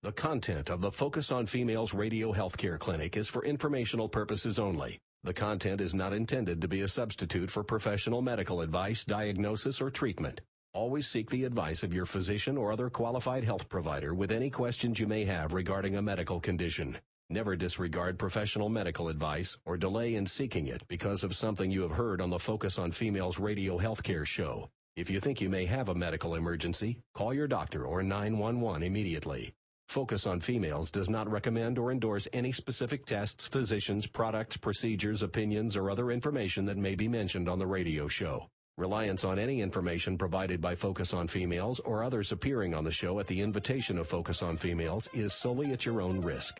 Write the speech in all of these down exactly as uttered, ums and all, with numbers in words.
The content of the Focus on Females Radio Healthcare Clinic is for informational purposes only. The content is not intended to be a substitute for professional medical advice, diagnosis, or treatment. Always seek the advice of your physician or other qualified health provider with any questions you may have regarding a medical condition. Never disregard professional medical advice or delay in seeking it because of something you have heard on the Focus on Females Radio Healthcare show. If you think you may have a medical emergency, call your doctor or nine one one immediately. Focus on Females does not recommend or endorse any specific tests, physicians, products, procedures, opinions, or other information that may be mentioned on the radio show. Reliance on any information provided by Focus on Females or others appearing on the show at the invitation of Focus on Females is solely at your own risk.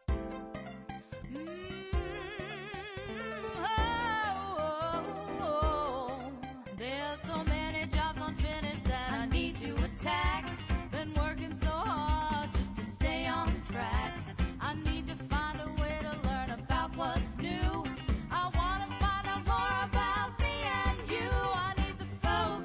There's so many jobs unfinished that I need to attack. Been working so hard just to stay on track. I need to find a way to learn about what's new. I want to find out more about me and you. I need the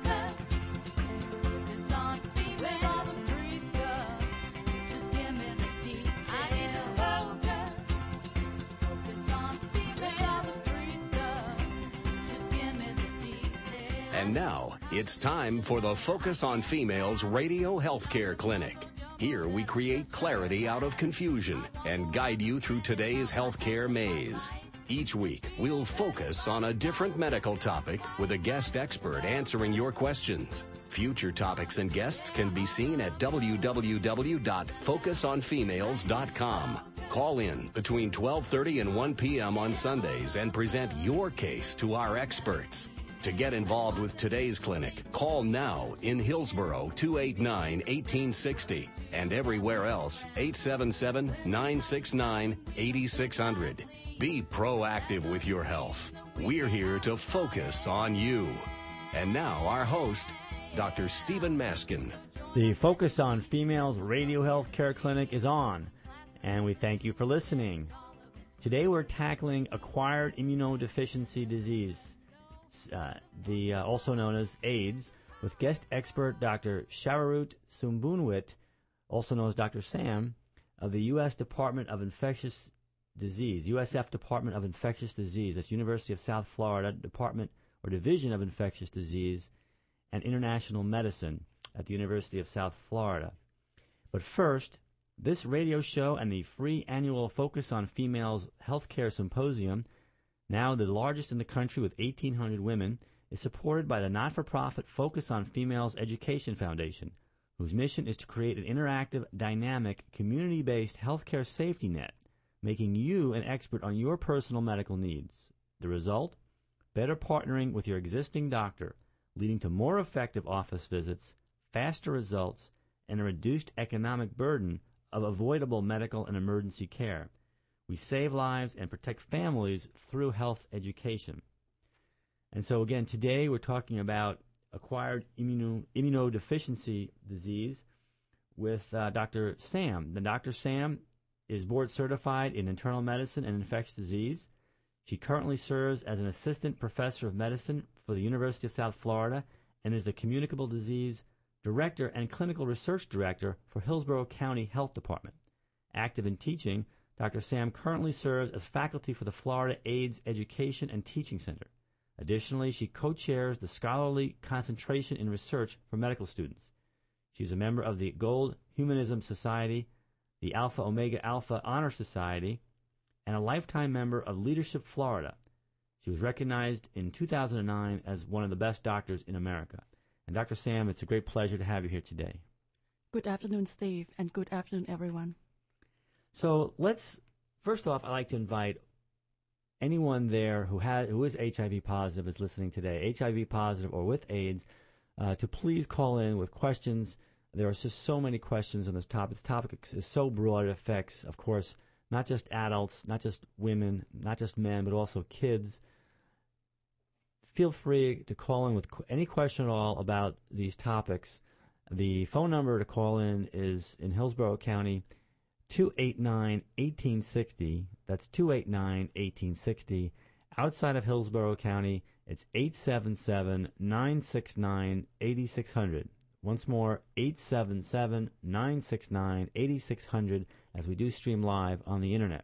focus. Focus on female. With all the free stuff, just give me the details. I need the focus. Focus on female. With all the free stuff, just give me the details. And now, it's time for the Focus on Females Radio Healthcare Clinic. Here we create clarity out of confusion and guide you through today's healthcare maze. Each week, we'll focus on a different medical topic with a guest expert answering your questions. Future topics and guests can be seen at w w w dot focus on females dot com. Call in between twelve thirty and one p m on Sundays and present your case to our experts. To get involved with today's clinic, call now in Hillsborough two eight nine, one eight six zero and everywhere else eight seven seven, nine six nine, eight six zero zero. Be proactive with your health. We're here to focus on you. And now our host, Doctor Stephen Maskin. The Focus on Females Radio Health Care Clinic is on, and we thank you for listening. Today we're tackling acquired immunodeficiency disease, uh, the uh, also known as AIDS, with guest expert Doctor Shawarut Sumbunwit, also known as Doctor Sam, of the U S Department of Infectious Disease, U S F Department of Infectious Disease. That's University of South Florida Department or Division of Infectious Disease and International Medicine at the University of South Florida. But first, this radio show and the free annual Focus on Females Healthcare Symposium, now the largest in the country with eighteen hundred women, is supported by the not-for-profit Focus on Females Education Foundation, whose mission is to create an interactive, dynamic, community-based healthcare safety net, making you an expert on your personal medical needs. The result? Better partnering with your existing doctor, leading to more effective office visits, faster results, and a reduced economic burden of avoidable medical and emergency care. We save lives and protect families through health education. And so again, today we're talking about acquired immuno, immunodeficiency disease with uh, Doctor Sam. The Doctor Sam is board certified in internal medicine and infectious disease. She currently serves as an assistant professor of medicine for the University of South Florida and is the communicable disease director and clinical research director for Hillsborough County Health Department. Active in teaching, Doctor Sam currently serves as faculty for the Florida AIDS Education and Teaching Center. Additionally, she co-chairs the Scholarly Concentration in Research for Medical Students. She's a member of the Gold Humanism Society, the Alpha Omega Alpha Honor Society, and a lifetime member of Leadership Florida. She was recognized in two thousand nine as one of the best doctors in America. And Doctor Sam, it's a great pleasure to have you here today. Good afternoon, Steve, and good afternoon, everyone. So let's, first off, I'd like to invite anyone there who has who is H I V positive, is listening today, H I V positive or with AIDS, uh, to please call in with questions. There are just so many questions on this topic. This topic is so broad, it affects, of course, not just adults, not just women, not just men, but also kids. Feel free to call in with any question at all about these topics. The phone number to call in is in Hillsborough County, two eight nine, one eight six zero. That's two eight nine, one eight six zero. Outside of Hillsborough County, it's eight seven seven, nine six nine, eight six zero zero. Once more, eight seven seven, nine six nine, eight six zero zero as we do stream live on the internet.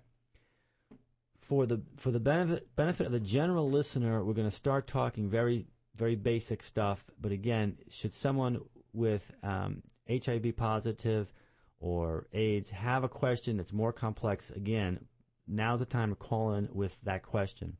For the for the benefit benefit of the general listener, we're going to start talking very very basic stuff. But again, should someone with um, H I V positive or AIDS have a question that's more complex, again, now's the time to call in with that question.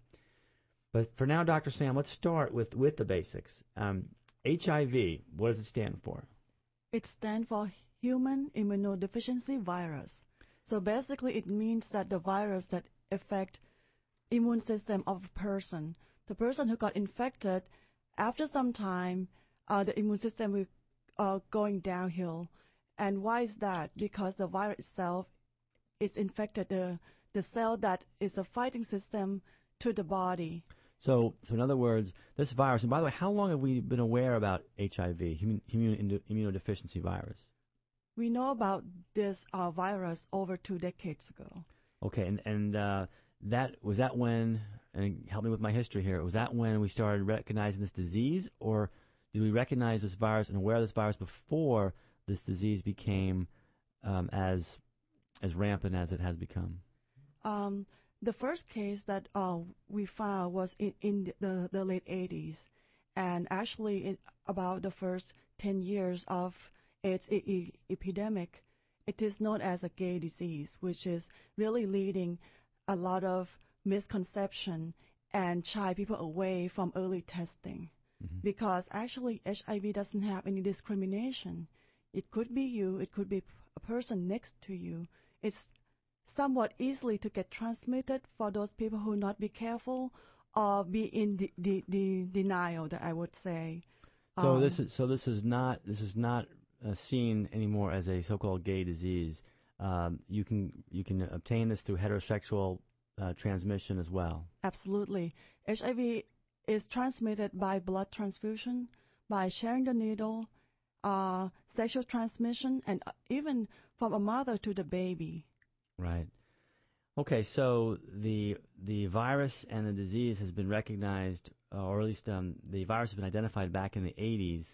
But for now, Doctor Sam, let's start with, with the basics. Um, H I V, what does it stand for? It stands for Human Immunodeficiency Virus. So basically, it means that the virus that affect immune system of a person, the person who got infected, after some time, uh, the immune system will uh, going downhill. And why is that? Because the virus itself is infected the the cell that is a fighting system to the body. So, so in other words, this virus. And by the way, how long have we been aware about H I V, immune, immune immunodeficiency virus? We know about this uh, virus over two decades ago. Okay, and and uh, that was that when. And help me with my history here. Was that when we started recognizing this disease, or did we recognize this virus and aware of this virus before this disease became um, as as rampant as it has become? Um, the first case that uh, we found was in, in the, the late eighties, and actually in about the first ten years of its e- e- epidemic, it is known as a gay disease, which is really leading a lot of misconception and shy people away from early testing. Mm-hmm. Because actually H I V doesn't have any discrimination. It could be you, it could be a person next to you. It's somewhat easily to get transmitted for those people who not be careful or be in the, the, the denial, that I would say. So um, this is so this is not this is not uh, seen anymore as a so-called gay disease. Um, you can you can obtain this through heterosexual uh, transmission as well. Absolutely. H I V is transmitted by blood transfusion, by sharing the needle, uh, sexual transmission, and even from a mother to the baby. Right. Okay, so the the virus and the disease has been recognized, uh, or at least um, the virus has been identified back in the eighties,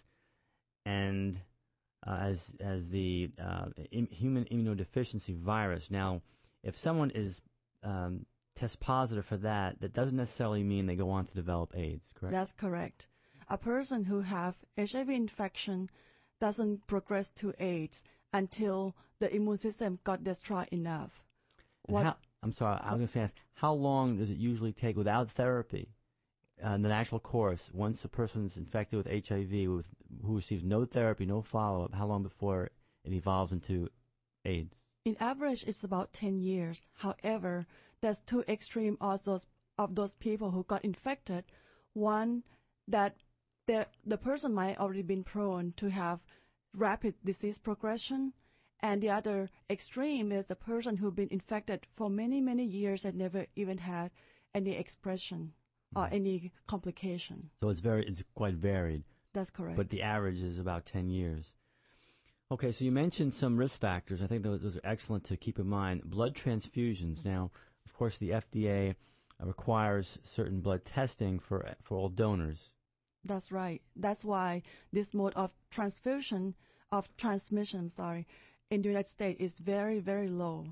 and uh, as as the uh, im- human immunodeficiency virus. Now, if someone is um, test positive for that, that doesn't necessarily mean they go on to develop AIDS, correct? That's correct. A person who have H I V infection doesn't progress to AIDS until the immune system got destroyed enough. What, how, I'm sorry, so, I was going to ask, how long does it usually take without therapy, uh, in the natural course, once a person's infected with H I V, with, who receives no therapy, no follow-up, how long before it evolves into AIDS? In average, it's about ten years. However, there's two extreme also of those people who got infected. One, that the person might already been prone to have rapid disease progression, and the other extreme is the person who've been infected for many, many years and never even had any expression or any complication. So it's very, it's quite varied. That's correct. But the average is about ten years. Okay, so you mentioned some risk factors. I think those, those are excellent to keep in mind. Blood transfusions. Now, of course, the F D A requires certain blood testing for for all donors. That's right. That's why this mode of transfusion, of transmission, sorry, in the United States is very, very low.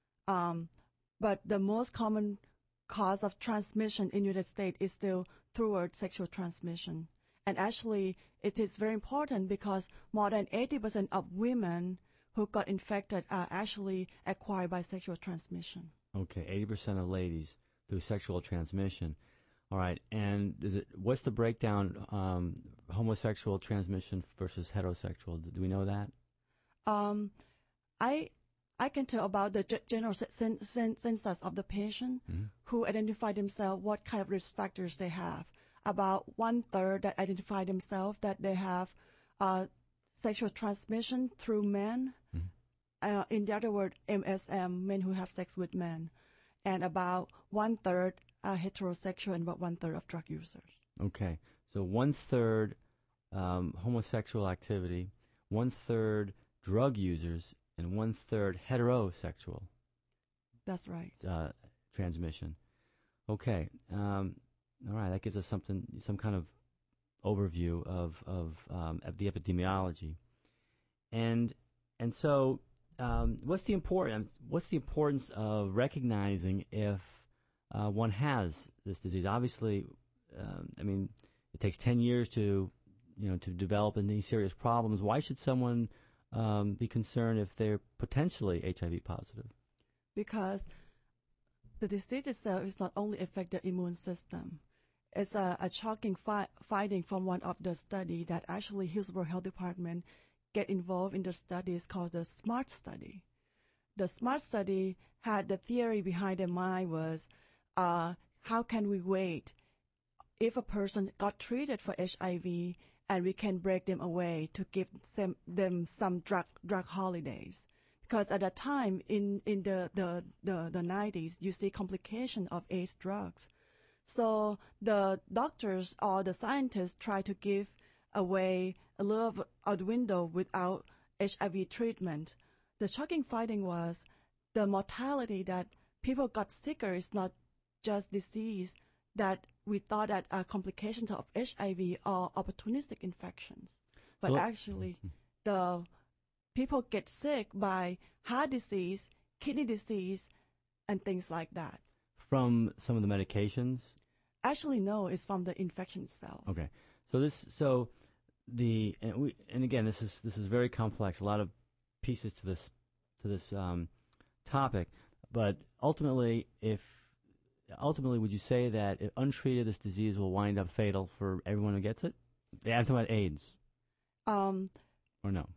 Um, but the most common cause of transmission in the United States is still through sexual transmission. And actually, it is very important because more than eighty percent of women who got infected are actually acquired by sexual transmission. Okay, eighty percent of ladies through sexual transmission. All right, and is it what's the breakdown, um, homosexual transmission versus heterosexual? Do we know that? Um, I I can tell about the g- general sen- sen- census of the patient mm-hmm. who identify themselves, what kind of risk factors they have. About one third that identify themselves that they have uh, sexual transmission through men. Mm-hmm. Uh, in the other word, M S M, men who have sex with men. And about one third are heterosexual and about one third of drug users. Okay. So one third um, homosexual activity, one third drug users, and one third heterosexual. That's right. Uh, transmission. Okay. Um, all right. That gives us something, some kind of overview of of, um, of the epidemiology. and and so um, what's the important what's the importance of recognizing if uh, one has this disease? Obviously, um, I mean, it takes ten years to you know to develop any serious problems. Why should someone um, be concerned if they're potentially H I V positive? Because the disease itself is not only affect the immune system. It's a, a shocking fi- finding from one of the study that actually Hillsborough Health Department get involved in the studies called the SMART study. The SMART study had the theory behind the mind was, uh, how can we wait if a person got treated for H I V and we can break them away to give them, them some drug drug holidays. Because at that time, in, in the, the, the, the nineties, you see complication of AIDS drugs. So the doctors or the scientists try to give away a little of a window without H I V treatment. The shocking finding was the mortality that people got sicker is not just disease that we thought that are complications of H I V or opportunistic infections. But So- actually, the people get sick by heart disease, kidney disease, and things like that. From some of the medications? Actually, no, it's from the infection itself. Okay. So this, so the, and we, and again, this is this is very complex. A lot of pieces to this to this um, topic, but ultimately, if ultimately, would you say that if untreated, this disease will wind up fatal for everyone who gets it? Yeah, I'm talking about AIDS, Um, or no?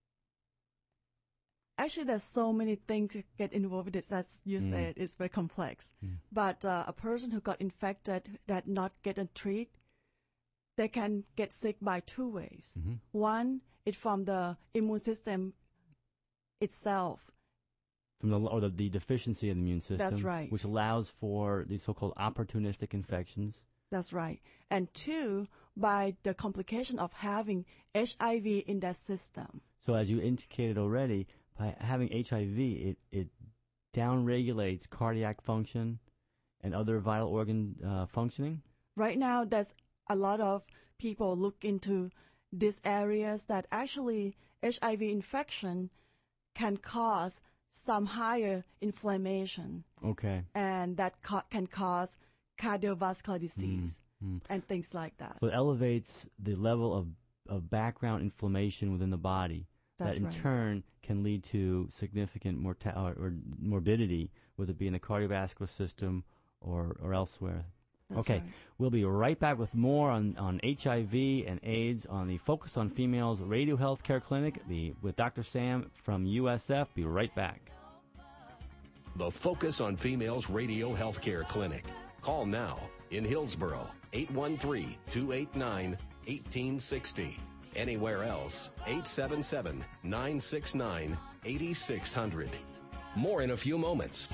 actually, there's so many things that get involved with it. As you Mm. said, it's very complex. Mm. But uh, a person who got infected that not get a treat, they can get sick by two ways. Mhm. One, it's from the immune system itself. From the or the, the deficiency of the immune system, That's right. which allows for these so-called opportunistic infections. That's right. And two, by the complication of having H I V in that system. So, as you indicated already, by having H I V, it it downregulates cardiac function and other vital organ uh, functioning. Right now, there's a lot of people look into these areas that actually H I V infection can cause some higher inflammation, Okay. and that ca- can cause cardiovascular disease Mm. and things like that. So it elevates the level of, of background inflammation within the body. That's that in right. turn can lead to significant morta- or, or morbidity, whether it be in the cardiovascular system or, or elsewhere. That's okay, right. we'll be right back with more on, on H I V and AIDS on the Focus on Females Radio Healthcare Clinic be, with Doctor Sam from U S F. Be right back. The Focus on Females Radio Healthcare Clinic. Call now in Hillsborough, eight one three, two eight nine, one eight six zero. Anywhere else, eight seven seven, nine six nine, eight six zero zero. More in a few moments.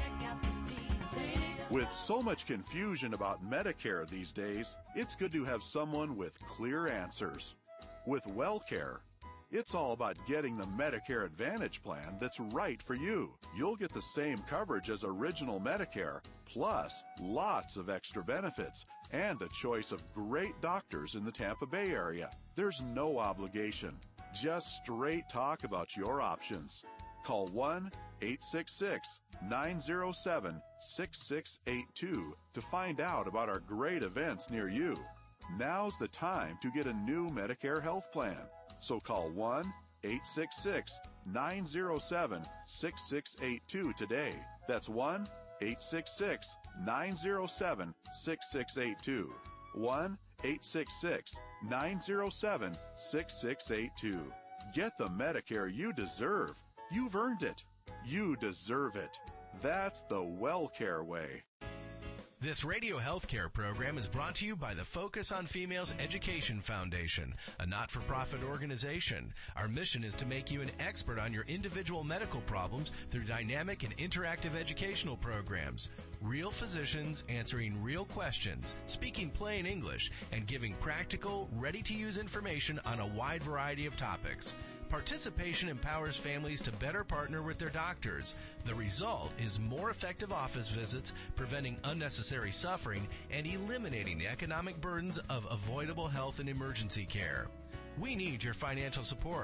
With so much confusion about Medicare these days, it's good to have someone with clear answers. With WellCare, it's all about getting the Medicare Advantage plan that's right for you. You'll get the same coverage as original Medicare, plus lots of extra benefits and a choice of great doctors in the Tampa Bay area. There's no obligation, just straight talk about your options. Call one eight six six, nine zero seven, six six eight two to find out about our great events near you. Now's the time to get a new Medicare health plan. So call one eight six six, nine zero seven, six six eight two today. That's one eight six six, nine zero seven, six six eight two. one eight six six, nine zero seven, six six eight two. Get the Medicare you deserve. You've earned it. You deserve it. That's the WellCare way. This radio healthcare program is brought to you by the Focus on Females Education Foundation, a not-for-profit organization. Our mission is to make you an expert on your individual medical problems through dynamic and interactive educational programs. Real physicians answering real questions, speaking plain English, and giving practical, ready-to-use information on a wide variety of topics. Participation empowers families to better partner with their doctors. The result is more effective office visits, preventing unnecessary suffering, and eliminating the economic burdens of avoidable health and emergency care. We need your financial support.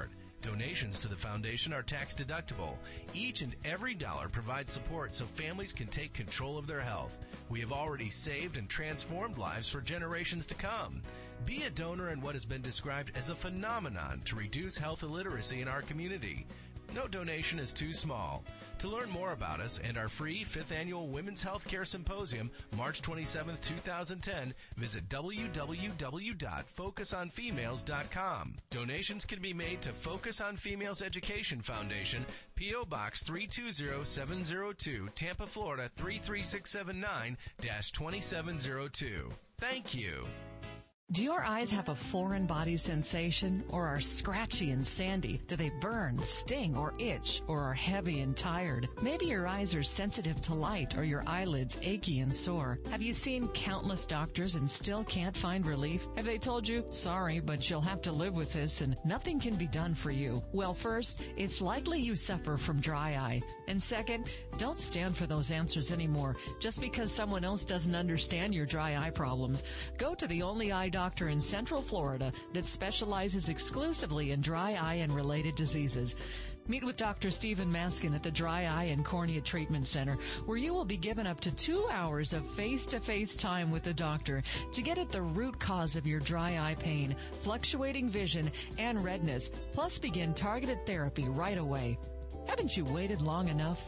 Donations to the foundation are tax deductible. Each and every dollar provides support so families can take control of their health. We have already saved and transformed lives for generations to come. Be a donor in what has been described as a phenomenon to reduce health illiteracy in our community. No donation is too small. To learn more about us and our free fifth Annual Women's Healthcare Symposium, March twenty-seventh, twenty ten, visit w w w dot focus on females dot com. Donations can be made to Focus on Females Education Foundation, P O. Box three two zero seven zero two, Tampa, Florida three three six seven nine dash two seven zero two. Thank you. Do your eyes have a foreign body sensation or are scratchy and sandy? Do they burn, sting, or itch, or are heavy and tired? Maybe your eyes are sensitive to light or your eyelids achy and sore. Have you seen countless doctors and still can't find relief? Have they told you, sorry, but you'll have to live with this and nothing can be done for you? Well, first, it's likely you suffer from dry eye. And second, don't stand for those answers anymore. Just because someone else doesn't understand your dry eye problems, go to the only eye doctor in Central Florida that specializes exclusively in dry eye and related diseases. Meet with Doctor Stephen Maskin at the Dry Eye and Cornea Treatment Center, where you will be given up to two hours of face-to-face time with the doctor to get at the root cause of your dry eye pain, fluctuating vision, and redness, plus begin targeted therapy right away. Haven't you waited long enough?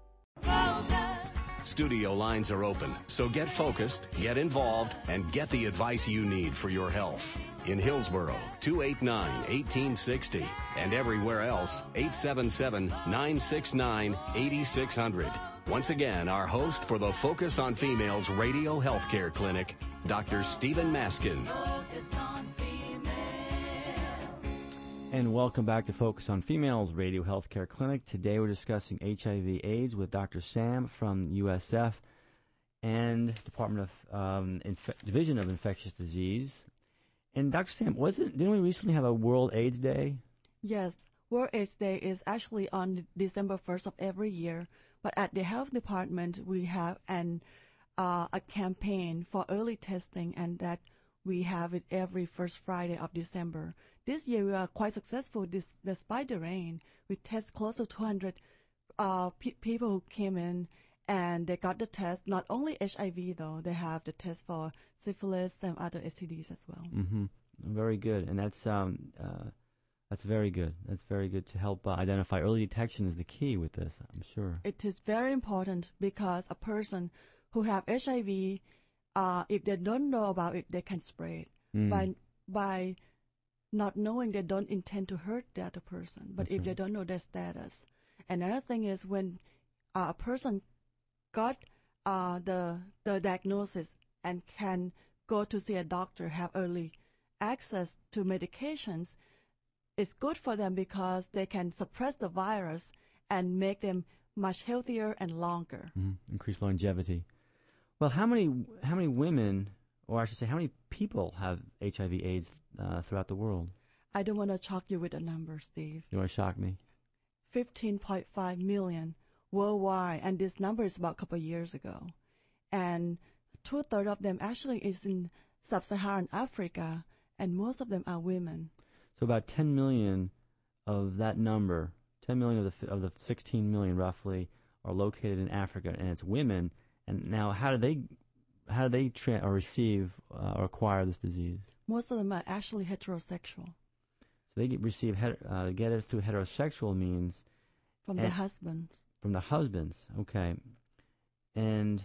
Studio lines are open, so get focused, get involved, and get the advice you need for your health. In Hillsborough, two eight nine, one eight six zero, and everywhere else, eight seven seven, nine six nine, eight six zero zero. Once again, our host for the Focus on Females Radio Healthcare Clinic, Doctor Stephen Maskin. And welcome back to Focus on Females Radio Healthcare Clinic. Today we're discussing H I V AIDS with Doctor Sam from U S F and Department of um, Inf- Division of Infectious Disease. And Doctor Sam, wasn't didn't we recently have a World AIDS Day? Yes, World AIDS Day is actually on December first of every year. But at the health department, we have an uh, a campaign for early testing, and that we have it every first Friday of December. This year we are quite successful this, despite the rain. We test close to two hundred uh, pe- people who came in and they got the test. Not only H I V though, they have the test for syphilis and other S T Ds as well. Mm-hmm. Very good, and that's um, uh, that's very good. That's very good to help uh, identify early detection is the key with this. I'm sure it is very important because a person who have H I V, uh, if they don't know about it, they can spread it mm. by by. Not knowing, they don't intend to hurt the other person, but That's if right. they don't know their status. Another thing is when uh, a person got uh, the the diagnosis and can go to see a doctor, have early access to medications, it's good for them because they can suppress the virus and make them much healthier and longer. Mm-hmm. Increase longevity. Well, how many how many women, or I should say, how many people have H I V AIDS uh, throughout the world? I don't want to shock you with a number, Steve. You want to shock me? fifteen point five million worldwide, and this number is about a couple of years ago. And two-thirds of them actually is in sub-Saharan Africa, and most of them are women. So about ten million of that number, ten million of the of the sixteen million roughly, are located in Africa, and it's women. And now, how do they how do they tra- or receive uh, or acquire this disease? Most of them are actually heterosexual. So they get receive het- uh, get it through heterosexual means. From the husbands. From the husbands, okay. And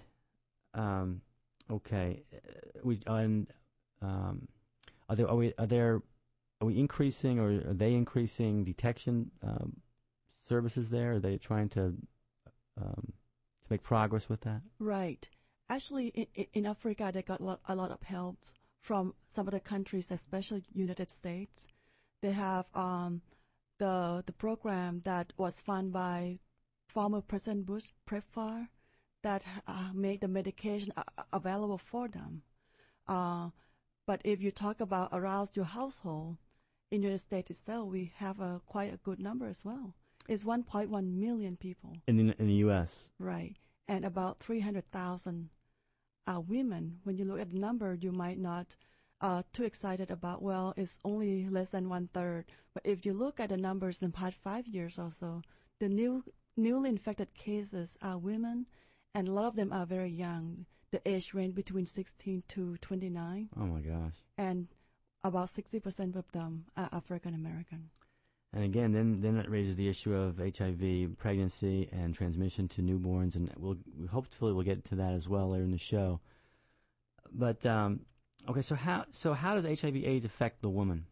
um, okay, we and um, are there are we are there are we increasing or are they increasing detection um, services there? Are they trying to um, to make progress with that? Right. Actually, in, in Africa, they got a lot, a lot of help from some of the countries, especially United States. They have um, the the program that was funded by former President Bush, PrEPFAR, that uh, made the medication uh, available for them. Uh, but if you talk about around your household, in the United States itself, we have a quite a good number as well. It's one point one million people. In the, in the U S Right. And about three hundred thousand uh, women. When you look at the number, you might not uh, too excited about, well, it's only less than one third. But if you look at the numbers in the past five years or so, the new newly infected cases are women, and a lot of them are very young. The age range between sixteen to twenty-nine. Oh my gosh. And about sixty percent of them are African American. And again, then then it raises the issue of H I V, pregnancy, and transmission to newborns, and we'll we hopefully we'll get to that as well later in the show. But um, okay, so how so how does H I V/AIDS affect the woman?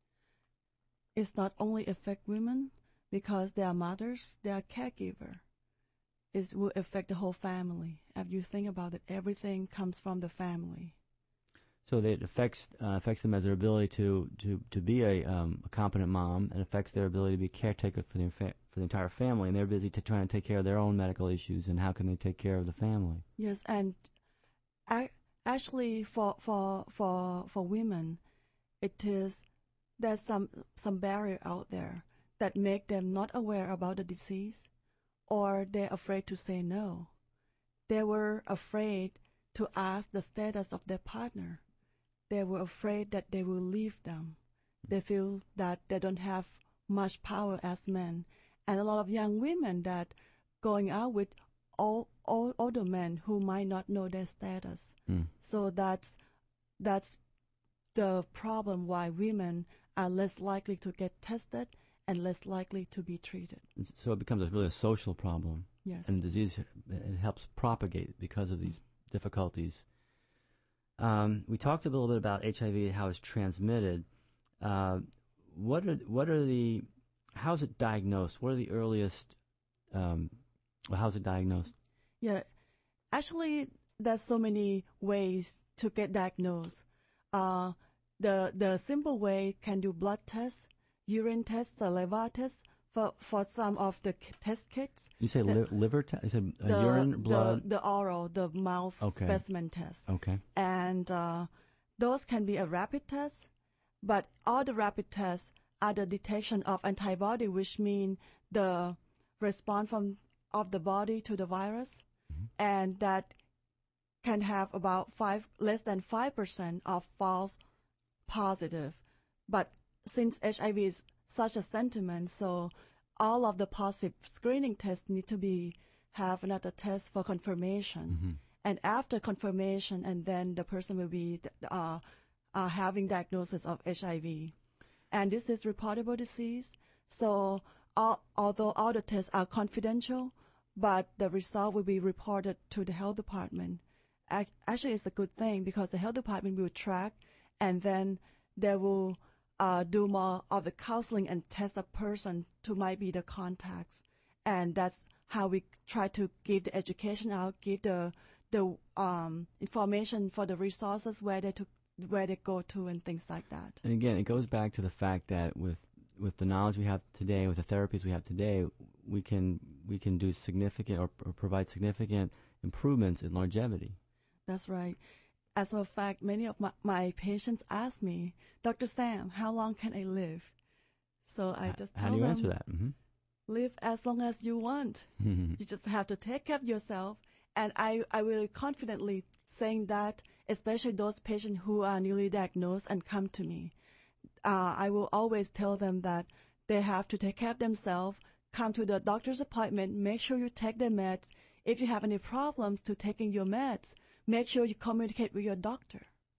It's not only affect women because they are mothers, they are caregiver. It will affect the whole family. If you think about it, everything comes from the family. So that it affects uh, affects them as their ability to to to be a, um, a competent mom, and affects their ability to be a caretaker for the infa- for the entire family. And they're busy to trying to take care of their own medical issues, and how can they take care of the family? Yes, and I, actually, for for for for women, it is there's some some barrier out there that make them not aware about the disease, or they're afraid to say no. They were afraid to ask the status of their partner. They were afraid that they will leave them. They feel that they don't have much power as men. And a lot of young women that going out with all, all older men who might not know their status. Mm. So that's that's the problem why women are less likely to get tested and less likely to be treated. So it becomes a really a social problem. Yes. And the disease it helps propagate because of these difficulties. Um, we talked a little bit about H I V, how it's transmitted. Uh, what are what are the how is it diagnosed? What are the earliest? Um, well, how is it diagnosed? Yeah, actually, there's so many ways to get diagnosed. Uh, the the simple way can do blood tests, urine tests, saliva tests. For, for some of the k- test kits. You say the, li- liver test? You said uh, the, urine, blood? The, the oral, the mouth okay. specimen test. Okay. And uh, those can be a rapid test, but all the rapid tests are the detection of antibody, which mean the response from of the body to the virus, mm-hmm. and that can have about five, less than five percent of false positive. But since H I V is such a sentiment, so all of the positive screening tests need to be have another test for confirmation, mm-hmm. and after confirmation, and then the person will be uh, uh, having diagnosis of H I V, and this is reportable disease. So all, although all the tests are confidential, but the result will be reported to the health department. Ac- actually, it's a good thing because the health department will track, and then they will Uh, do more of the counseling and test a person to might be the contacts, and that's how we try to give the education out, give the the um, information for the resources where they to where they go to and things like that. And again, it goes back to the fact that with with the knowledge we have today, with the therapies we have today, we can we can do significant or, or provide significant improvements in longevity. That's right. As a matter of fact, many of my, my patients ask me, Doctor Sam, how long can I live? So I just how tell do you them, answer that? Mm-hmm. Live as long as you want. You just have to take care of yourself. And I, I will confidently saying that, especially those patients who are newly diagnosed and come to me. Uh, I will always tell them that they have to take care of themselves, come to the doctor's appointment, make sure you take their meds. If you have any problems to taking your meds, make sure you communicate with your doctor.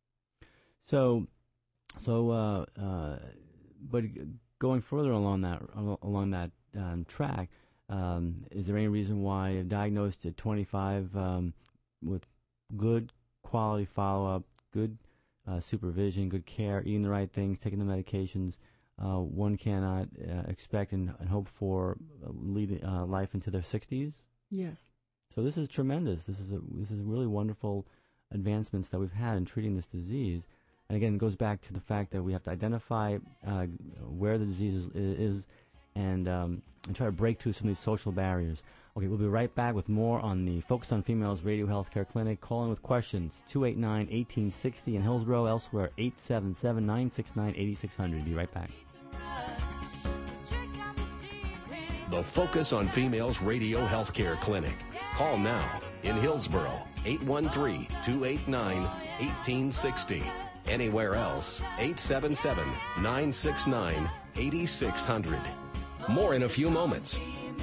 So, so, uh, uh, but going further along that along that um, track, um, is there any reason why diagnosed at twenty-five um, with good quality follow-up, good uh, supervision, good care, eating the right things, taking the medications, uh, one cannot uh, expect and, and hope for lead uh, life into their sixties? Yes. So this is tremendous. This is a, this is really wonderful advancements that we've had in treating this disease. And again, it goes back to the fact that we have to identify uh, where the disease is, is and, um, and try to break through some of these social barriers. Okay, we'll be right back with more on the Focus on Females Radio Healthcare Clinic. Call in with questions, two eight nine, one eight six zero in Hillsborough, elsewhere, eight seven seven, nine six nine, eight six zero zero. Be right back. The Focus on Females Radio Healthcare Clinic. Call now in Hillsborough, eight one three, two eight nine, one eight six zero. Anywhere else, eight seven seven, nine six nine, eight six zero zero. More in a few moments.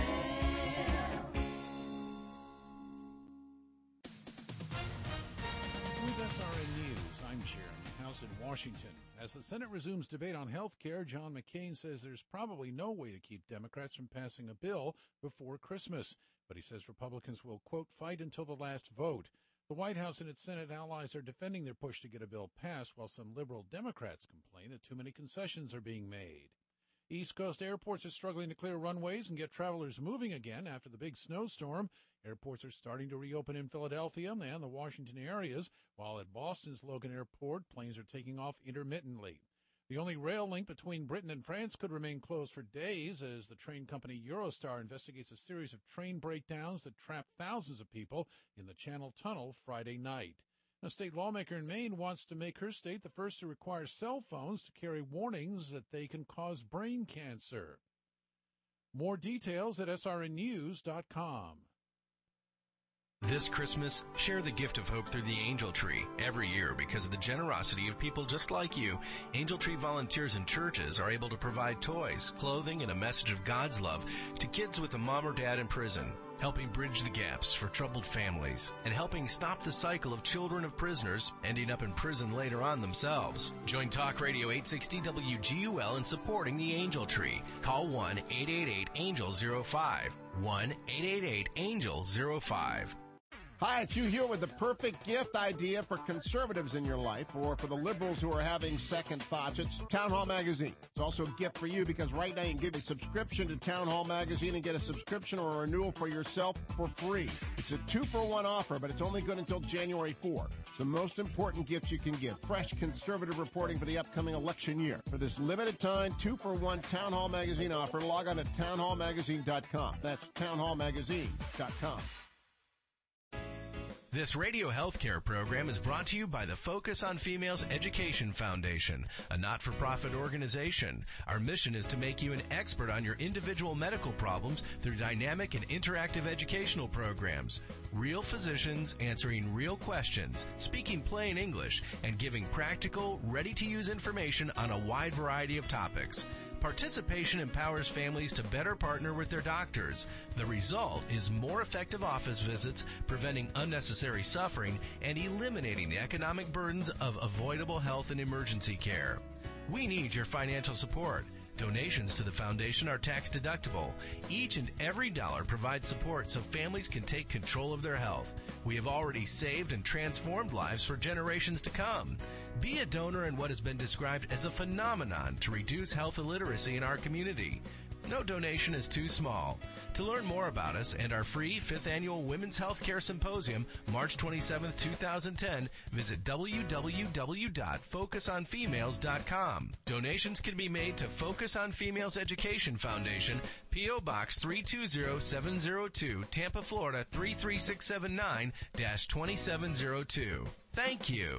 With S R N News, I'm Jeremy House in Washington. As the Senate resumes debate on health care, John McCain says there's probably no way to keep Democrats from passing a bill before Christmas. But he says Republicans will, quote, fight until the last vote. The White House and its Senate allies are defending their push to get a bill passed, while some liberal Democrats complain that too many concessions are being made. East Coast airports are struggling to clear runways and get travelers moving again after the big snowstorm. Airports are starting to reopen in Philadelphia and the Washington areas, while at Boston's Logan Airport, planes are taking off intermittently. The only rail link between Britain and France could remain closed for days as the train company Eurostar investigates a series of train breakdowns that trapped thousands of people in the Channel Tunnel Friday night. A state lawmaker in Maine wants to make her state the first to require cell phones to carry warnings that they can cause brain cancer. More details at S R N news dot com. This Christmas, share the gift of hope through the Angel Tree. Every year, because of the generosity of people just like you, Angel Tree volunteers and churches are able to provide toys, clothing, and a message of God's love to kids with a mom or dad in prison, helping bridge the gaps for troubled families, and helping stop the cycle of children of prisoners ending up in prison later on themselves. Join Talk Radio eight sixty W G U L in supporting the Angel Tree. Call one eight eight eight ANGEL zero five, one eight eight eight ANGEL zero five. Hi, it's Hugh here with the perfect gift idea for conservatives in your life or for the liberals who are having second thoughts. It's Town Hall Magazine. It's also a gift for you because right now you can give a subscription to Town Hall Magazine and get a subscription or a renewal for yourself for free. It's a two-for-one offer, but it's only good until January fourth. It's the most important gift you can give. Fresh conservative reporting for the upcoming election year. For this limited time, two-for-one Town Hall Magazine offer, log on to town hall magazine dot com. That's town hall magazine dot com. This radio healthcare program is brought to you by the Focus on Females Education Foundation, a not-for-profit organization. Our mission is to make you an expert on your individual medical problems through dynamic and interactive educational programs. Real physicians answering real questions, speaking plain English, and giving practical, ready-to-use information on a wide variety of topics. Participation empowers families to better partner with their doctors. The result is more effective office visits, preventing unnecessary suffering, and eliminating the economic burdens of avoidable health and emergency care. We need your financial support. Donations to the foundation are tax deductible. Each and every dollar provides support so families can take control of their health. We have already saved and transformed lives for generations to come. Be a donor in what has been described as a phenomenon to reduce health illiteracy in our community. No donation is too small. To learn more about us and our free fifth Annual Women's Healthcare Symposium, March twenty-seventh, twenty ten, visit w w w dot focus on females dot com. Donations can be made to Focus on Females Education Foundation, P O. Box three two zero seven zero two, Tampa, Florida three three six seven nine dash two seven zero two. Thank you.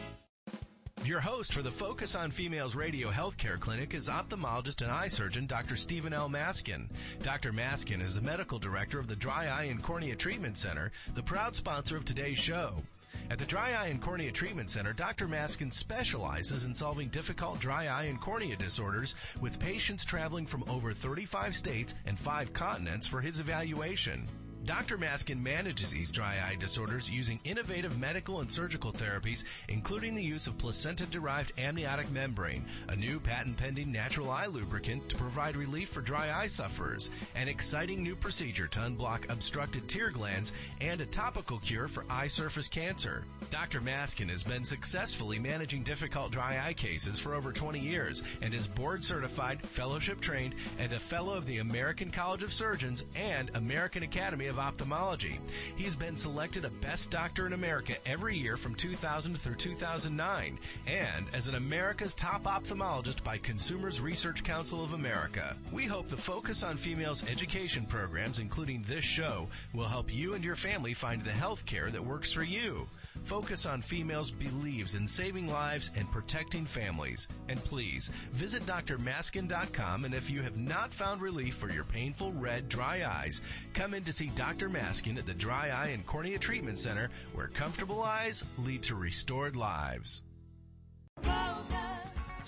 Your host for the Focus on Females Radio Healthcare Clinic is ophthalmologist and eye surgeon Doctor Stephen L. Maskin. Doctor Maskin is the medical director of the Dry Eye and Cornea Treatment Center, the proud sponsor of today's show. At the Dry Eye and Cornea Treatment Center, Doctor Maskin specializes in solving difficult dry eye and cornea disorders with patients traveling from over thirty-five states and five continents for his evaluation. Doctor Maskin manages these dry eye disorders using innovative medical and surgical therapies, including the use of placenta-derived amniotic membrane, a new patent-pending natural eye lubricant to provide relief for dry eye sufferers, an exciting new procedure to unblock obstructed tear glands, and a topical cure for eye surface cancer. Doctor Maskin has been successfully managing difficult dry eye cases for over twenty years and is board-certified, fellowship-trained, and a fellow of the American College of Surgeons and American Academy of Ophthalmology. He's been selected a Best Doctor in America every year from two thousand through two thousand nine, and as an America's Top Ophthalmologist by Consumers Research Council of America. We hope the Focus on Females education programs, including this show, will help you and your family find the health care that works for you. Focus on Females believes in saving lives and protecting families. And please, visit d r maskin dot com, and if you have not found relief for your painful red, dry eyes, come in to see Doctor Maskin at the Dry Eye and Cornea Treatment Center, where comfortable eyes lead to restored lives.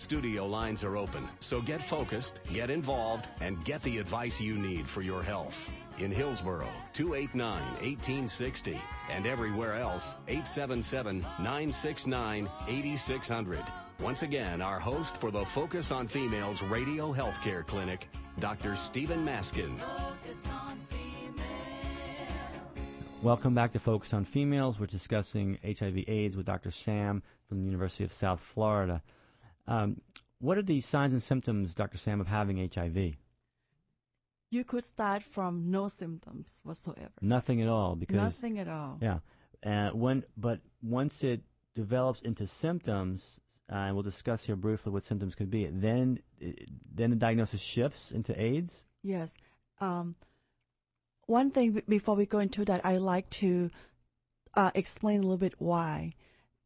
Studio lines are open, so get focused, get involved, and get the advice you need for your health. In Hillsboro, two eight nine, one eight six zero, and everywhere else, eight seven seven, nine six nine, eight six zero zero. Once again, our host for the Focus on Females Radio Healthcare Clinic, Doctor Stephen Maskin. Welcome back to Focus on Females. We're discussing H I V AIDS with Doctor Sam from the University of South Florida. Um, what are the signs and symptoms, Doctor Sam, of having H I V? You could start from no symptoms whatsoever. Nothing at all, because Nothing at all. Yeah, uh, when but once it develops into symptoms, uh, and we'll discuss here briefly what symptoms could be. Then, then the diagnosis shifts into AIDS. Yes. Um, one thing b- before we go into that, I like to uh, explain a little bit why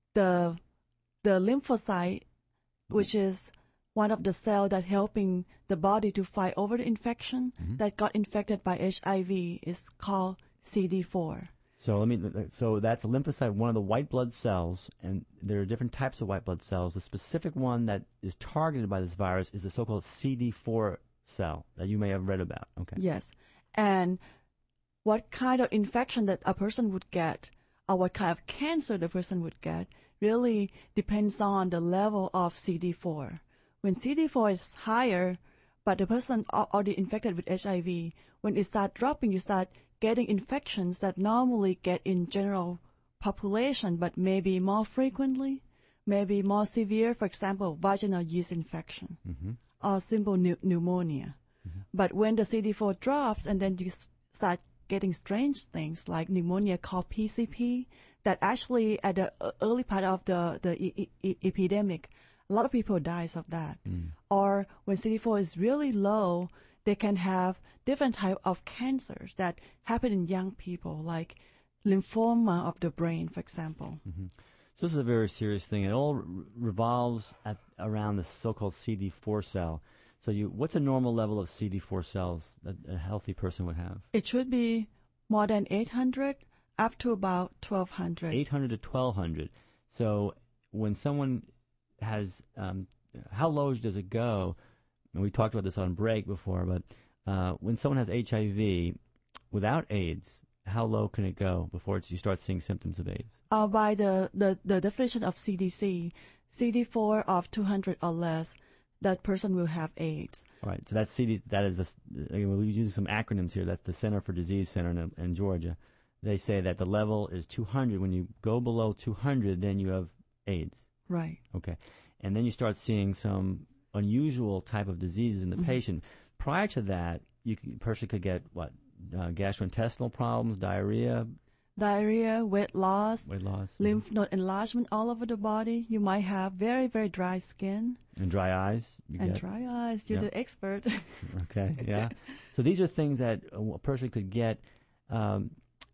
the the lymphocyte, which is one of the cells that helping the body to fight over the infection Mm-hmm. that got infected by H I V, is called C D four. So let me. So that's a lymphocyte, one of the white blood cells, and there are different types of white blood cells. The specific one that is targeted by this virus is the so-called C D four cell that you may have read about. Okay. Yes. And what kind of infection that a person would get, or what kind of cancer the person would get, really depends on the level of C D four. When C D four is higher, but the person al- already infected with H I V, when it starts dropping, you start getting infections that normally get in general population, but maybe more frequently, maybe more severe, for example, vaginal yeast infection Mm-hmm. or simple pneu- pneumonia. Mm-hmm. But when the C D four drops, and then you s- start getting strange things like pneumonia called P C P, that actually at the uh, early part of the, the e- e- epidemic, a lot of people dies of that. Mm. Or when C D four is really low, they can have different type of cancers that happen in young people, like lymphoma of the brain, for example. Mm-hmm. So this is a very serious thing. It all re- revolves at, around the so-called C D four cell. So you, what's a normal level of C D four cells that a healthy person would have? It should be more than eight hundred, up to about twelve hundred. eight hundred to twelve hundred. So when someone has, um, how low does it go? And we talked about this on break before, but uh, when someone has H I V without AIDS, how low can it go before it's, you start seeing symptoms of AIDS? Uh, by the, the, the definition of C D C, C D four of two hundred or less, that person will have AIDS. All right, so that's C D. That is the. Again, we'll use some acronyms here. That's the Center for Disease Center in, in Georgia. They say that the level is two hundred. When you go below two hundred, then you have AIDS. Right. Okay, and then you start seeing some unusual type of diseases in the Mm-hmm. patient. Prior to that, you could, person could get what uh, gastrointestinal problems, diarrhea, Diarrhea, weight loss, weight loss, lymph node enlargement all over the body. You might have very, very dry skin and dry eyes. You and get. dry eyes. You're Yep. the expert. Okay, yeah. So these are things that a person could get um,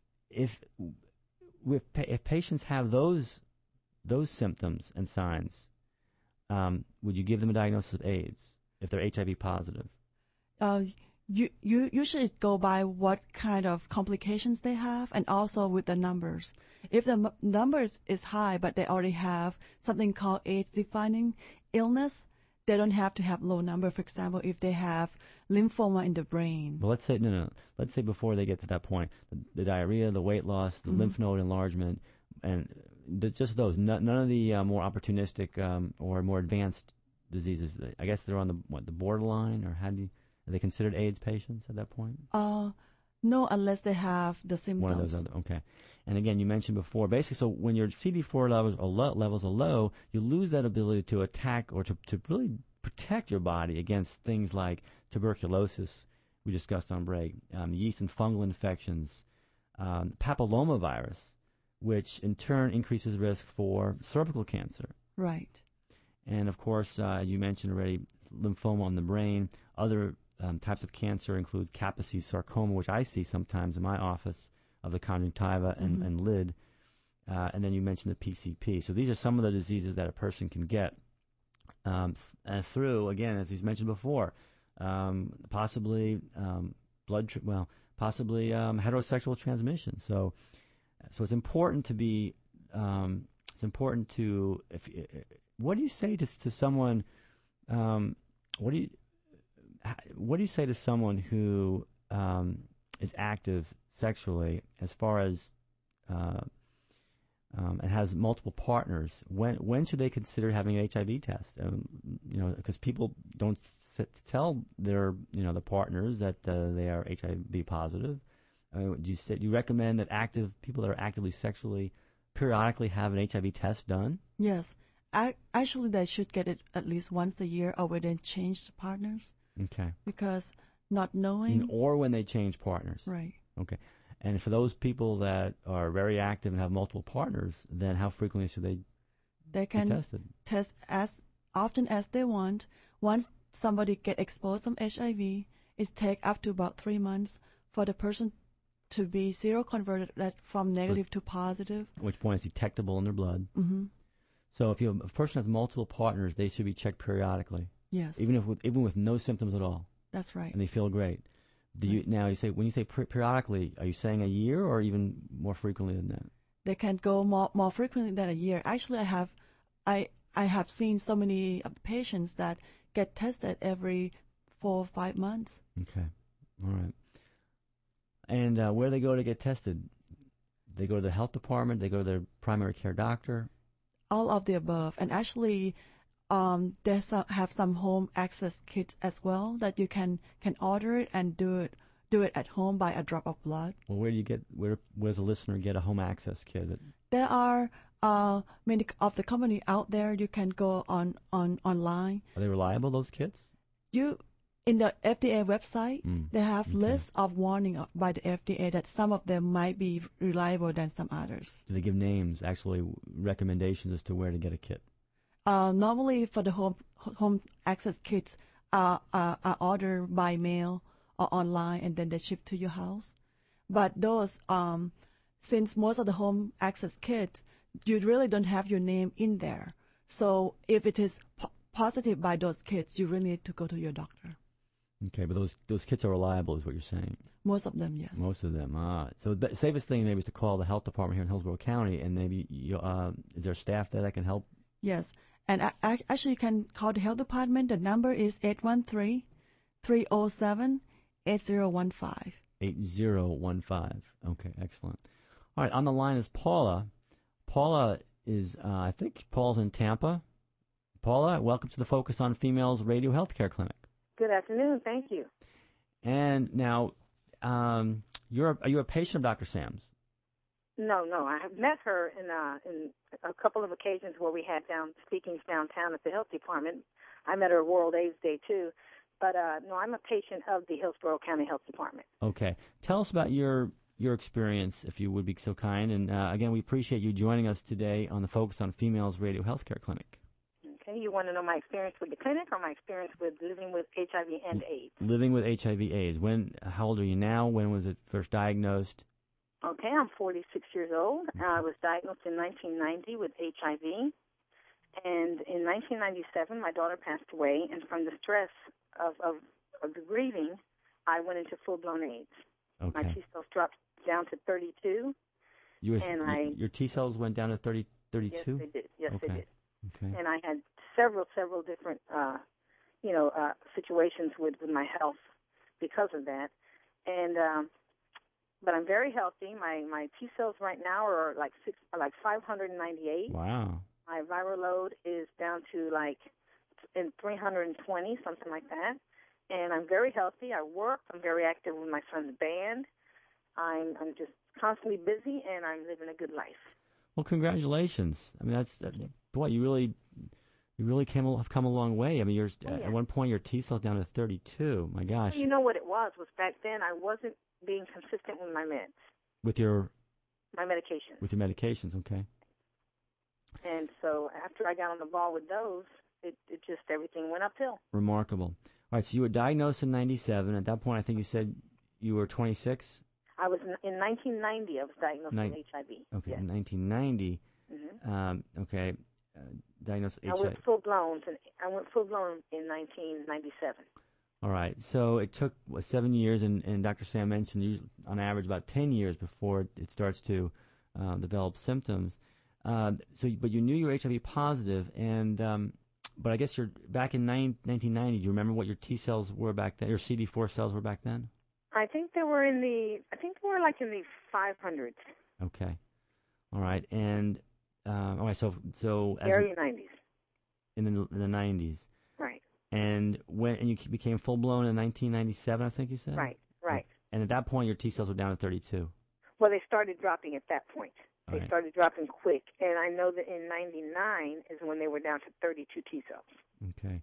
if with pa- if patients have those those symptoms and signs. Um, would you give them a diagnosis of AIDS if they're H I V positive? uh, you, you usually go by what kind of complications they have, and also with the numbers. If the m- number is high, but they already have something called AIDS-defining illness, they don't have to have low number. For example, if they have lymphoma in the brain. Well, let's say no, no. Let's say before they get to that point, the, the diarrhea, the weight loss, the Mhm. lymph node enlargement, and the, just those. No, none of the uh, more opportunistic um, or more advanced diseases. I guess they're on the what the borderline, or how do you, are they considered AIDS patients at that point? Uh, no, unless they have the symptoms. One of those other, okay. And again, you mentioned before, basically, so when your C D four levels are low, levels are low, you lose that ability to attack or to, to really protect your body against things like tuberculosis, we discussed on break, um, yeast and fungal infections, um, papillomavirus, which in turn increases risk for cervical cancer. Right. And of course, uh, as you mentioned already, lymphoma on the brain. Other um, types of cancer include Kaposi sarcoma, which I see sometimes in my office, of the conjunctiva and, Mhm. and lid. Uh, and then you mentioned the P C P. So these are some of the diseases that a person can get um, th- uh, through, again, as he's mentioned before, um, possibly um, blood, tr- well, possibly um, heterosexual transmission. So, so it's important to be, um, it's important to, if, uh, what do you say to to someone um, what do you what do you say to someone who um, is active sexually, as far as uh, um, and has multiple partners? When when should they consider having an H I V test? Um, you know, because people don't s- tell their you know the partners that uh, they are H I V positive. Uh, do you say, do you recommend that active people that are actively sexually periodically have an H I V test done? Yes. I, actually, they should get it at least once a year, or when they change partners. Okay. Because not knowing. And, or when they change partners. Right. Okay. And for those people that are very active and have multiple partners, then how frequently should they They can be tested? Test as often as they want. Once somebody get exposed from H I V, it takes up to about three months for the person to be seroconverted that from negative to positive. At which point it's detectable in their blood. Mm-hmm. So if, you, if a person has multiple partners, they should be checked periodically. Yes. Even if with, even with no symptoms at all. That's right. And they feel great. Do right. you now you say when you say per- periodically, are you saying a year or even more frequently than that? They can go more more frequently than a year. Actually, I have I I have seen so many of the patients that get tested every four or five months. Okay. All right. And uh, where do they go to get tested? They go to the health department. They go to their primary care doctor. All of the above. And actually, um, they some, have some home access kits as well that you can, can order it and do it do it at home by a drop of blood. Well, where do you get where where does a listener get a home access kit? There are uh, many of the company out there. You can go on, on online. Are they reliable, those kits? You in the F D A website, mm. they have okay. lists of warning by the F D A that some of them might be reliable than some others. Do they give names, actually recommendations as to where to get a kit? Uh, normally, for the home home access kits, uh, are, are ordered by mail or online, and then they ship to your house. But those, um, since most of the home access kits, you really don't have your name in there. So if it is po- positive by those kits, you really need to go to your doctor. Okay, but those those kits are reliable, is what you're saying. Most of them, yes. Most of them. Ah, so the safest thing maybe is to call the health department here in Hillsborough County, and maybe you, uh, is there staff there that can help? Yes, and I, I, actually you can call the health department. The number is eight one three, three oh seven, eight zero one five. eight zero one five. Okay, excellent. All right, on the line is Paula. Paula is, uh, I think Paul's in Tampa. Paula, welcome to the Focus on Females Radio Healthcare Clinic. Good afternoon. Thank you. And now, um, you're a, are you a patient of Doctor Sam's? No, no. I have met her in uh, in a couple of occasions where we had down speakings downtown at the health department. I met her at World AIDS Day too. But uh, no, I'm a patient of the Hillsborough County Health Department. Okay. Tell us about your your experience, if you would be so kind. And uh, again, we appreciate you joining us today on the Focus on Females Radio Healthcare Clinic. Okay. You want to know my experience with the clinic or my experience with living with H I V and AIDS? Living with H I V AIDS. When? How old are you now? When was it first diagnosed? Okay, I'm forty-six years old. Uh, I was diagnosed in nineteen ninety with H I V. And in nineteen ninety-seven, my daughter passed away. And from the stress of, of, of the grieving, I went into full-blown AIDS. Okay. My T cells dropped down to thirty-two. You was, and y- I, your T cells went down to thirty, thirty-two? Yes, they did. Yes, okay. they did. Okay. And I had several, several different, uh, you know, uh, situations with, with my health because of that. And um, but I'm very healthy. My my T cells right now are like six, are like five hundred ninety-eight. Wow. My viral load is down to like in three hundred twenty, something like that. And I'm very healthy. I work. I'm very active with my son's band. I'm I'm just constantly busy, and I'm living a good life. Well, congratulations. I mean, that's that, boy. You really, you really came have come a long way. I mean, you're Oh, yeah. at one point your T cells down to thirty-two. My gosh. You know what it was? Was back then I wasn't being consistent with my meds, With your my medications. with your medications, okay. And so after I got on the ball with those, it, it just everything went uphill. Remarkable. All right, so you were diagnosed in ninety-seven. At that point, I think you said you were twenty-six. I was in, in nineteen ninety. I was diagnosed Nin- with H I V. Okay, Yes. in nineteen ninety. Mm-hmm. Um, okay, uh, diagnosed with I H I V. went full blown. I went full blown in nineteen ninety-seven. All right, so it took what, seven years, and, and Doctor Sam mentioned usually, on average about ten years before it, it starts to uh, develop symptoms. Uh, so, but you knew you were H I V positive, and um, but I guess you're back in nine, nineteen ninety. Do you remember what your T cells were back then? Your C D four cells were back then? I think they were in the, I think they were like in the five hundreds. Okay. All right. And, uh, all right, so, so. The early nineties. In the, in the nineties. Right. And when, and you became full-blown in nineteen ninety-seven, I think you said? Right, right. And at that point, your T cells were down to thirty-two. Well, they started dropping at that point. They right. started dropping quick. And I know that in ninety-nine is when they were down to thirty-two T cells. Okay.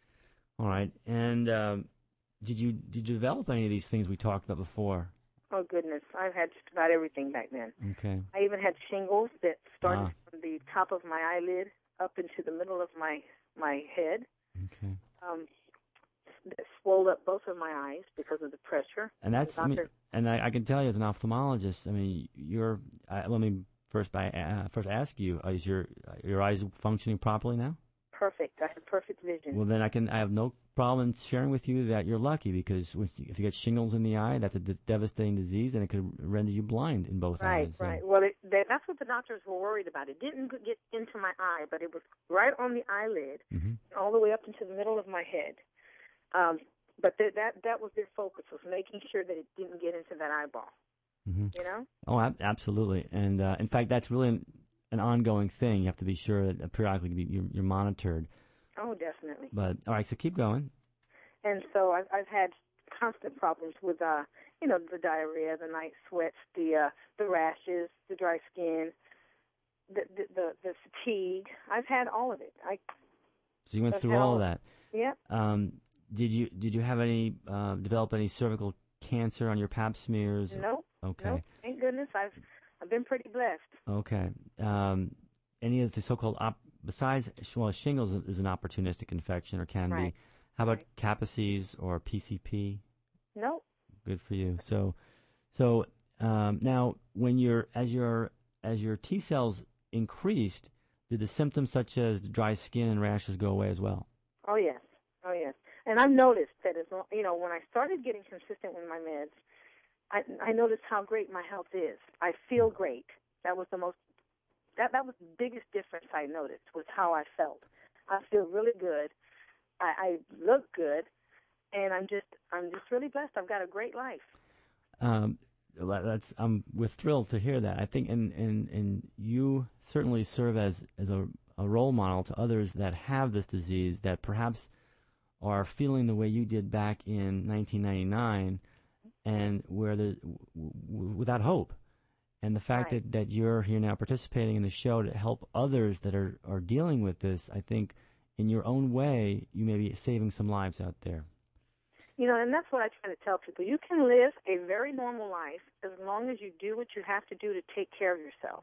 All right. And um, did you did you develop any of these things we talked about before? Oh, goodness. I've had just about everything back then. Okay. I even had shingles that started ah. from the top of my eyelid up into the middle of my, my head. Okay. Um, that swelled up both of my eyes because of the pressure. And that's, I mean, doctor, and I, I can tell you as an ophthalmologist, I mean, you're, uh, let me first by, uh, first ask you, uh, is your, your eyes functioning properly now? perfect. I have perfect vision. Well, then I can, I have no problem sharing with you that you're lucky because if you, if you get shingles in the eye, that's a de- devastating disease and it could render you blind in both right, eyes. So. Right, Well, it, that, that's what the doctors were worried about. It didn't get into my eye, but it was right on the eyelid, mm-hmm. all the way up into the middle of my head. Um, but th- that that was their focus, was making sure that it didn't get into that eyeball. Mm-hmm. You know? Oh, ab- absolutely. And uh, in fact, that's really an, an ongoing thing. You have to be sure that periodically you're, you're monitored. Oh, definitely. But all right, so keep going. And so I've, I've had constant problems with, uh, you know, the diarrhea, the night sweats, the uh, the rashes, the dry skin, the, the the the fatigue. I've had all of it. I. So you went I've through had all all of that. Yeah. Um, did you did you have any uh, develop any cervical cancer on your Pap smears? No. Okay. No. Thank goodness. I've I've been pretty blessed. Okay. Um, any of the so-called op- besides well, shingles is an opportunistic infection or can Right. be. How about Right. Kaposi's or P C P? No. Good for you. So, so um, now when you're as your as your T cells increased, did the symptoms such as dry skin and rashes go away as well? Oh yes. Oh yes. And I've noticed that as long, you know, when I started getting consistent with my meds, I I noticed how great my health is. I feel great. That was the most that that was the biggest difference I noticed was how I felt. I feel really good. I, I look good, and I'm just I'm just really blessed. I've got a great life. Um, that's I'm we're thrilled to hear that. I think and and, and you certainly serve as as a, a role model to others that have this disease that perhaps are feeling the way you did back in nineteen ninety-nine, and where the w- w- without hope. And the fact Right. that, that you're here now participating in the show to help others that are, are dealing with this, I think in your own way, you may be saving some lives out there. You know, and that's what I try to tell people. You can live a very normal life as long as you do what you have to do to take care of yourself.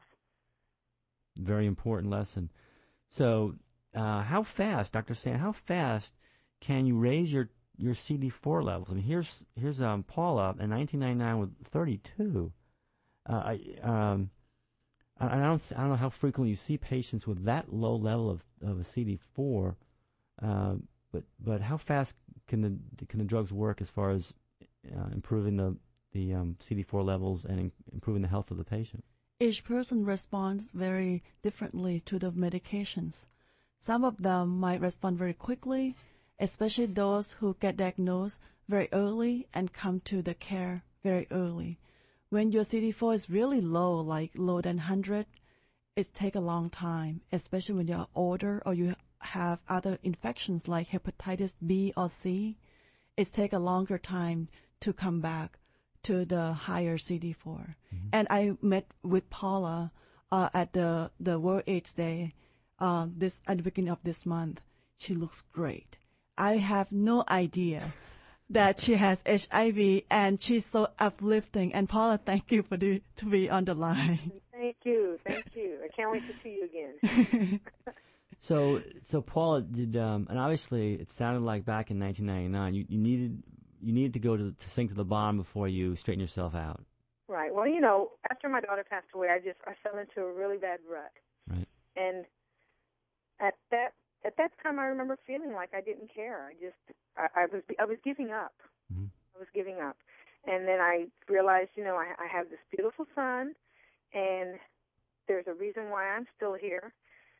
Very important lesson. So uh, how fast, Doctor Sand, how fast can you raise your, your C D four levels? I mean, here's here's um, Paula in nineteen ninety-nine with thirty-two. Uh, I um, I, I don't I don't know how frequently you see patients with that low level of, of a C D four, uh, but but how fast can the can the drugs work as far as uh, improving the the um, C D four levels and in, improving the health of the patient? Each person responds very differently to the medications. Some of them might respond very quickly, especially those who get diagnosed very early and come to the care very early. When your C D four is really low, like lower than one hundred, it takes a long time, especially when you're older or you have other infections like hepatitis B or C. It takes a longer time to come back to the higher C D four. Mm-hmm. And I met with Paula uh, at the, the World AIDS Day uh, this at the beginning of this month. She looks great. I have no idea that she has H I V, and she's so uplifting. And Paula, thank you for the, to be on the line. Thank you, thank you. I can't wait to see you again. so, so Paula did, um, and obviously it sounded like back in nineteen ninety-nine, you, you needed you needed to go to, to sink to the bottom before you straighten yourself out. Right. Well, you know, after my daughter passed away, I just I fell into a really bad rut. Right. And at that at that time, I remember feeling like I didn't care. I just I, I was I was giving up. Mm-hmm. I was giving up, and then I realized, you know, I, I have this beautiful son, and there's a reason why I'm still here.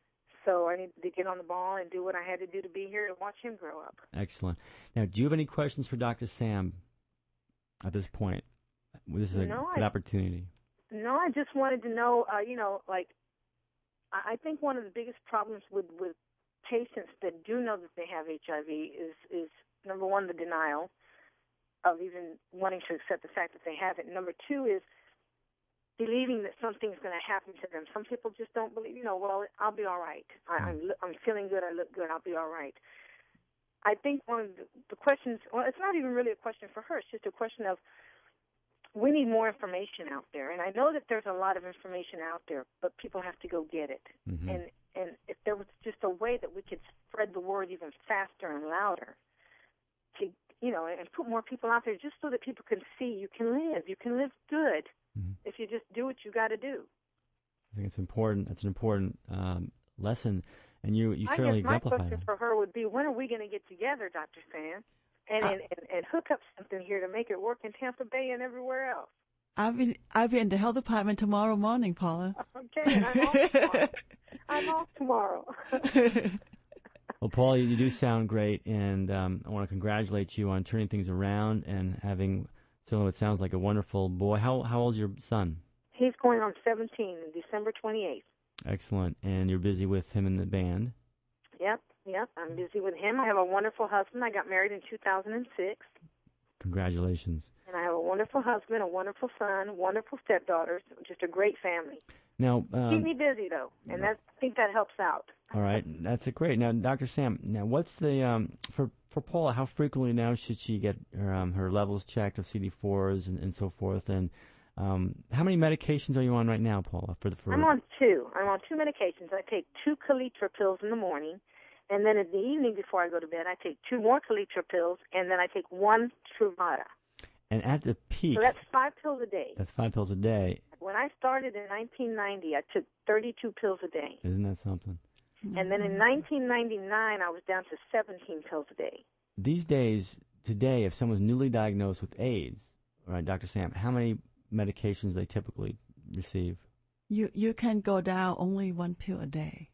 so I needed to get on the ball and do what I had to do to be here to watch him grow up. Excellent. Now, do you have any questions for Doctor Sam at this point? This is a No, good I- opportunity. No, I just wanted to know, uh, you know, like, I I think one of the biggest problems with, with patients that do know that they have H I V is, is, number one, the denial of even wanting to accept the fact that they have it. Number two is believing that something's going to happen to them. Some people just don't believe, you know, well, I'll be all right. I, I'm, I'm feeling good. I look good. I'll be all right. I think one of the, the questions, well, it's not even really a question for her. It's just a question of we need more information out there. And I know that there's a lot of information out there, but people have to go get it. Mm-hmm. And, and if there was just a way that we could spread the word even faster and louder to, you know, and put more people out there just so that people can see you can live. You can live good mm-hmm. if you just do what you got to do. I think it's important. That's an important um, lesson, and you you certainly I guess my exemplify question that. for her would be, when are we going to get together, Doctor Sam, and, uh, and, and and hook up something here to make it work in Tampa Bay and everywhere else? I'll be I'll be in the health department tomorrow morning, Paula. Okay, and I'm off tomorrow. I'm off tomorrow. Well, Paul, you do sound great, and um, I want to congratulate you on turning things around and having certainly what sounds like a wonderful boy. How how old's your son? He's going on seventeen, December twenty-eighth. Excellent. And you're busy with him in the band? Yep, yep. I'm busy with him. I have a wonderful husband. I got married in two thousand six. Congratulations. And I have a wonderful husband, a wonderful son, wonderful stepdaughters, just a great family. Now, um, keep me busy, though, and that, I think that helps out. All right. That's a great. Now, Doctor Sam, now what's the, um, for, for Paula, how frequently now should she get her, um, her levels checked of C D fours and, and so forth? And Um, how many medications are you on right now, Paula? For the for I'm on two. I'm on two medications. I take two Kaletra pills in the morning, and then in the evening before I go to bed, I take two more Kaletra pills, and then I take one Truvada. And at the peak, so that's five pills a day. That's five pills a day. When I started in nineteen ninety, I took thirty-two pills a day. Isn't that something? And then in nineteen ninety-nine, I was down to seventeen pills a day. These days, today, if someone's newly diagnosed with AIDS, all right, Doctor Sam, how many medications they typically receive? You you can go down only one pill a day.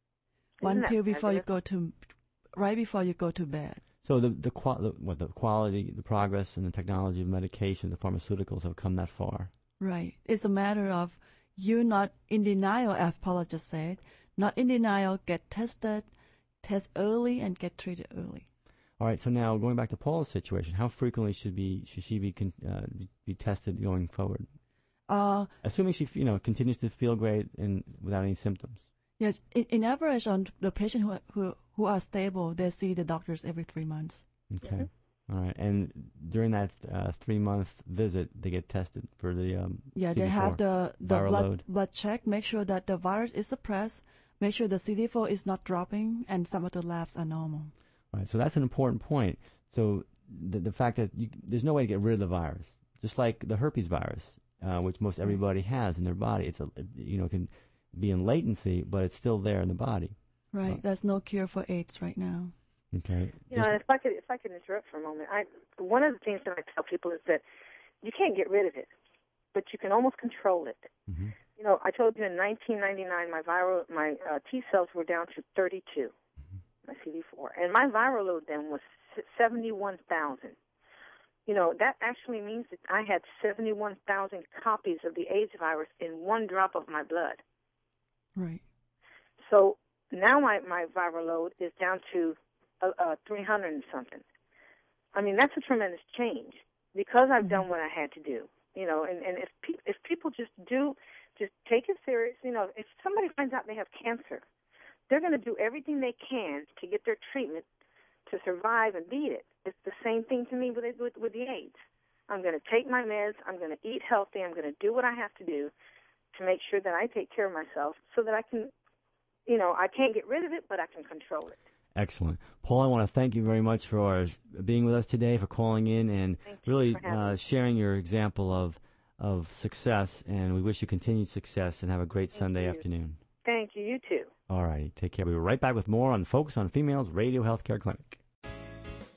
One pill before you go to, right before you go to bed. So the the, qual, the what the quality, the progress, and the technology of medication, the pharmaceuticals have come that far. Right. It's a matter of you not in denial, as Paula just said. Not in denial. Get tested, test early, and get treated early. All right. So now going back to Paula's situation, how frequently should be should she be con, uh, be tested going forward? Uh, Assuming she you know continues to feel great and without any symptoms. Yes. In, in average, on the patient who who who are stable, they see the doctors every three months. Okay. Mm-hmm. All right. And during that uh, three month visit, they get tested for the um, yeah. C D four they have the the viral blood load. blood check. Make sure that the virus is suppressed. Make sure the C D four is not dropping, and some of the labs are normal. Right, so that's an important point. So the the fact that you, there's no way to get rid of the virus, just like the herpes virus, uh, which most everybody has in their body. It's a you know can be in latency, but it's still there in the body. Right. Uh, There's no cure for AIDS right now. Okay. You know, if I could, if I could interrupt for a moment, I one of the things that I tell people is that you can't get rid of it, but you can almost control it. Mm-hmm. You know, I told you in nineteen ninety-nine, my viral, my uh, T cells were down to thirty-two. My C D four, and my viral load then was seventy-one thousand. You know, that actually means that I had seventy-one thousand copies of the AIDS virus in one drop of my blood. Right. So now my, my viral load is down to uh, uh, three hundred and something. I mean, that's a tremendous change because I've done what I had to do. You know, and, and if, pe- if people just do, just take it serious, you know, if somebody finds out they have cancer, they're going to do everything they can to get their treatment to survive and beat it. It's the same thing to me with, with, with the AIDS. I'm going to take my meds. I'm going to eat healthy. I'm going to do what I have to do to make sure that I take care of myself so that I can, you know, I can't get rid of it, but I can control it. Excellent. Paul, I want to thank you very much for being with us today, for calling in and really uh, sharing your example of, of success, and we wish you continued success and have a great thank Sunday you. afternoon. Thank you. You too. All righty. Take care. We'll be right back with more on Focus on Females Radio Healthcare Clinic.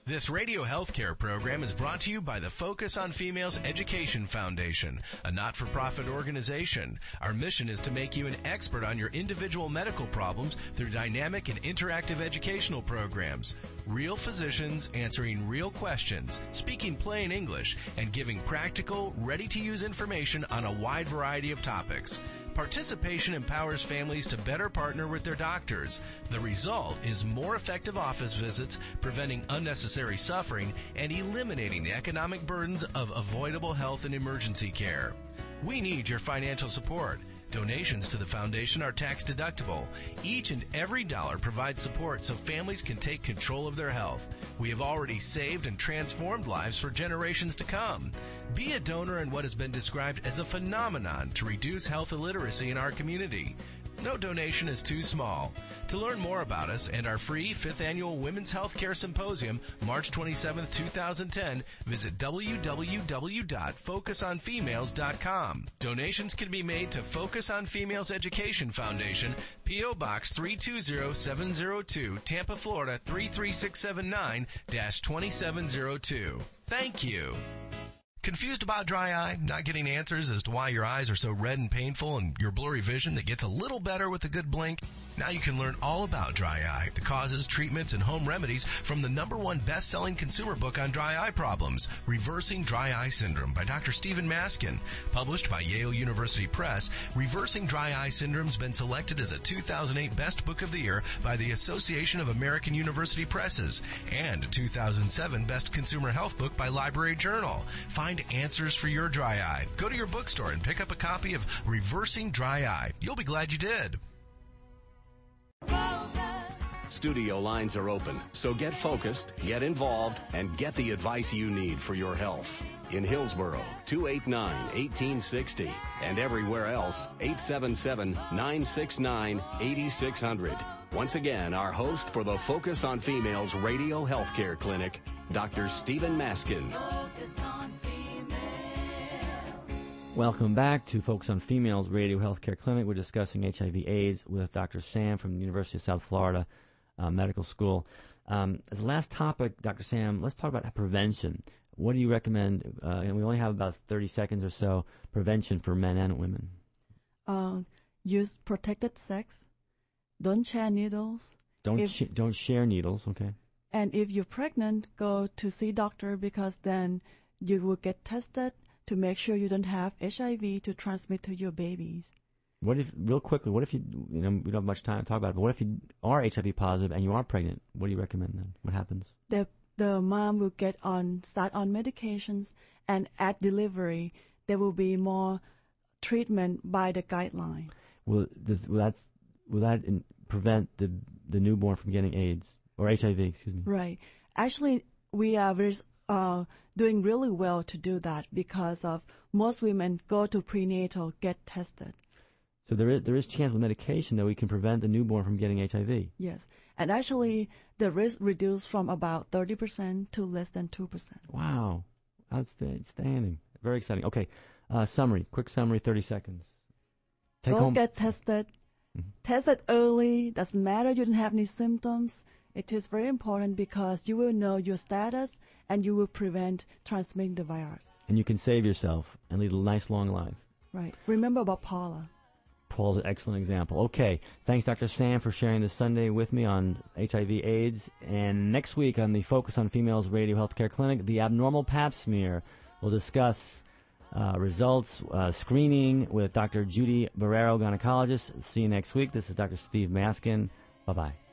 This radio healthcare program is brought to you by the Focus on Females Education Foundation, a not-for-profit organization. Our mission is to make you an expert on your individual medical problems through dynamic and interactive educational programs. Real physicians answering real questions, speaking plain English, and giving practical, ready-to-use information on a wide variety of topics. Participation empowers families to better partner with their doctors. The result is more effective office visits, preventing unnecessary suffering, and eliminating the economic burdens of avoidable health and emergency care. We need your financial support. Donations to the foundation are tax deductible. Each and every dollar provides support so families can take control of their health. We have already saved and transformed lives for generations to come. Be a donor in what has been described as a phenomenon to reduce health illiteracy in our community. No donation is too small. To learn more about us and our free fifth Annual Women's Healthcare Symposium, March twenty-seventh, twenty ten, visit w w w dot focus on females dot com. Donations can be made to Focus on Females Education Foundation, P O. Box three two zero seven zero two, Tampa, Florida three three six seven nine dash two seven zero two. Thank you. Confused about dry eye? Not getting answers as to why your eyes are so red and painful and your blurry vision that gets a little better with a good blink? Now you can learn all about dry eye, the causes, treatments, and home remedies from the number one best-selling consumer book on dry eye problems, Reversing Dry Eye Syndrome by Doctor Stephen Maskin. Published by Yale University Press, Reversing Dry Eye Syndrome has been selected as a two thousand eight Best Book of the Year by the Association of American University Presses and a two thousand seven Best Consumer Health Book by Library Journal. Find answers for your dry eye. Go to your bookstore and pick up a copy of Reversing Dry Eye. You'll be glad you did. Studio lines are open, so get focused, get involved, and get the advice you need for your health. In Hillsborough, two eight nine, one eight six zero, and everywhere else, eight seven seven, nine six nine, eight six zero zero. Once again, our host for the Focus on Females Radio Healthcare Clinic, Doctor Stephen Maskin. Welcome back to Focus on Females Radio Healthcare Clinic. We're discussing H I V AIDS with Doctor Sam from the University of South Florida uh, Medical School. Um, as the last topic, Doctor Sam, let's talk about prevention. What do you recommend? Uh, and we only have about thirty seconds or so, prevention for men and women. Uh, use protected sex. Don't share needles. Don't if, sh- don't share needles, okay. And if you're pregnant, go to see doctor because then you will get tested to make sure you don't have H I V to transmit to your babies. What if, real quickly, what if you, you know, we don't have much time to talk about it, but what if you are H I V positive and you are pregnant? What do you recommend then? What happens? The the mom will get on, start on medications, and at delivery, there will be more treatment by the guideline. Will, does, will, that's, will that in, prevent the, the newborn from getting AIDS, or H I V, excuse me? Right. Actually, we are very, uh, doing really well to do that because of most women go to prenatal, get tested. So there is there is chance with medication that we can prevent the newborn from getting H I V. Yes, and actually the risk reduced from about thirty percent to less than two percent. Wow, outstanding, very exciting. Okay, uh, summary, quick summary, thirty seconds. Take Go home. get tested. Mm-hmm. Test it early. Doesn't matter you don't have any symptoms. It is very important because you will know your status and you will prevent transmitting the virus. And you can save yourself and lead a nice long life. Right. Remember about Paula. Paul's an excellent example. Okay. Thanks, Doctor Sam, for sharing this Sunday with me on H I V AIDS. And next week on the Focus on Females Radio Healthcare Clinic, the abnormal pap smear. We'll discuss uh, results, uh, screening with Doctor Judy Barrero, gynecologist. See you next week. This is Doctor Steve Maskin. Bye-bye.